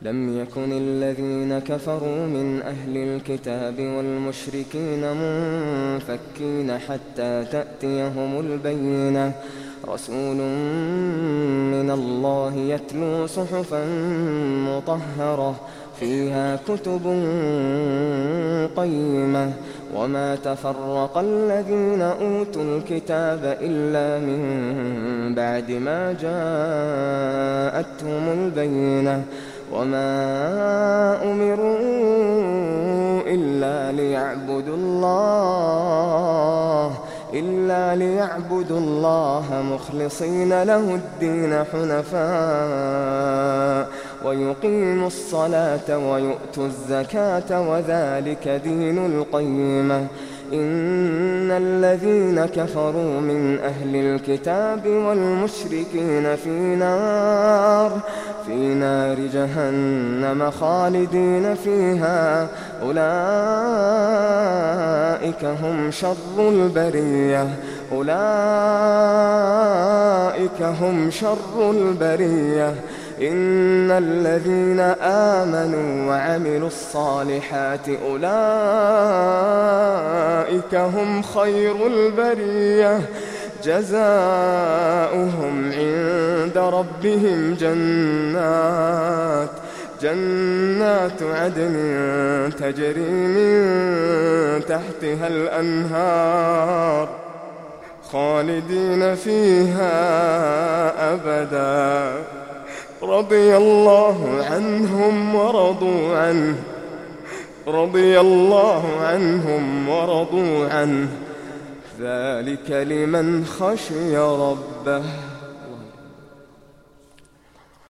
لم يكن الذين كفروا من أهل الكتاب والمشركين منفكين حتى تأتيهم البينة رسول من الله يتلو صحفا مطهرة فيها كتب قيمة وما تفرق الذين أوتوا الكتاب إلا من بعد ما جاءتهم البينة وما أمروا إلا ليعبدوا الله مخلصين له الدين حنفاء ويقيموا الصلاة ويؤتوا الزكاة وذلك دين القيمة إن الذين كفروا من أهل الكتاب والمشركين في نار جهنم خالدين فيها أولئك هم شر البرية إن الذين آمنوا وعملوا الصالحات أولئك هم خير البرية جزاؤهم عند ربهم جنات عدن تجري من تحتها الأنهار خالدين فيها أبدا رضي الله عنهم ورضوا عنه ذلك لمن خشي ربه.